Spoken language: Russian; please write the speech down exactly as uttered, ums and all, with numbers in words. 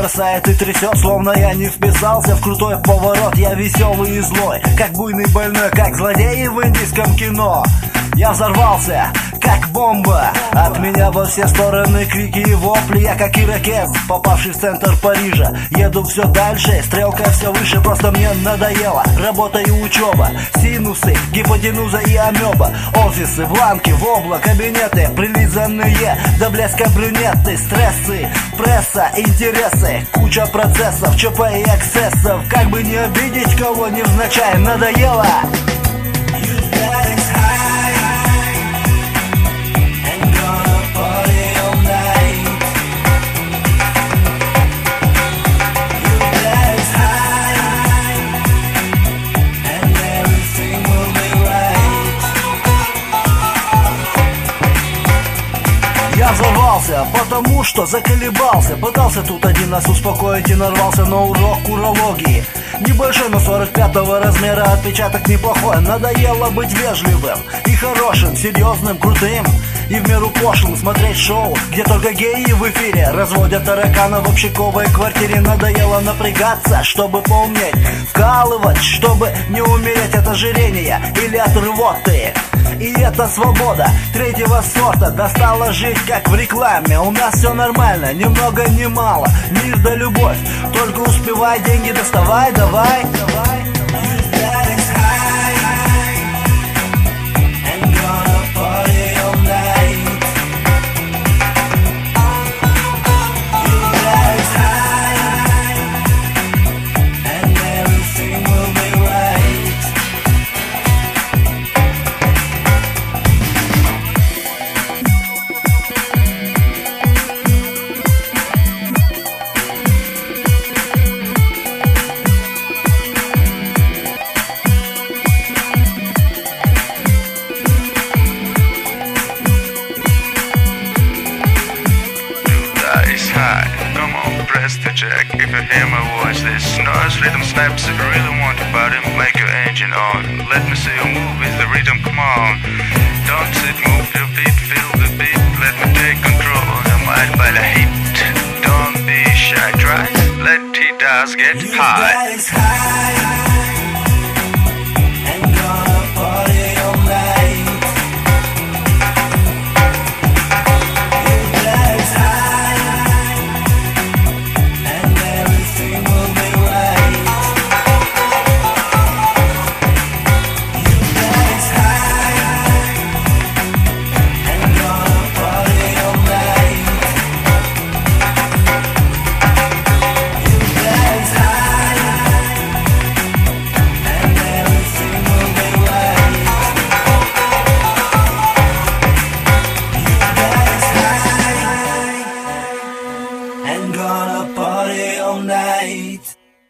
бросает и трясет, словно я не вписался в крутой поворот. Я веселый и злой, как буйный больной, как злодей в индийском кино. Я взорвался, как бомба. От меня во все стороны крики и вопли. Я как ирокез, попавший в центр Парижа. Еду все дальше, стрелка все выше. Просто мне надоело работа и учеба. Синусы, гипотенуза и амеба. Офисы, бланки, вобла, кабинеты прилизанные до блеска брюнеты. Стрессы, пресса, интересы. Куча процессов, ЧП и эксцессов. Как бы не обидеть кого невзначай, надоело. Я взорвался, потому что заколебался. Пытался тут один нас успокоить и нарвался на урок урологии. Небольшой, но сорок пятого размера, отпечаток неплохой. Надоело быть вежливым и хорошим, серьезным, крутым и в меру пошлым. Смотреть шоу, где только геи в эфире разводят таракана в общаковой квартире. Надоело напрягаться, чтобы поумнеть, вкалывать, чтобы не умереть от ожирения или от рвоты. И это свобода третьего сорта. Достало жить как в рекламе. У нас все нормально, ни много ни мало. Мир да любовь, только успевай, деньги доставай, давай, давай. Come on, press the jack. If you hear my voice, this noise rhythm snaps. If you really want your body, make your engine on. Let me see you move with the rhythm, come on. Don't sit, move your feet, feel the beat. Let me take control of your mind by the heat. Don't be shy, try. Let it does get high.